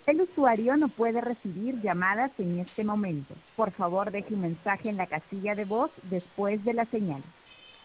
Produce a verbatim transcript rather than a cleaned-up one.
El usuario no puede recibir llamadas en este momento. Por favor, deje un mensaje en la casilla de voz después de la señal.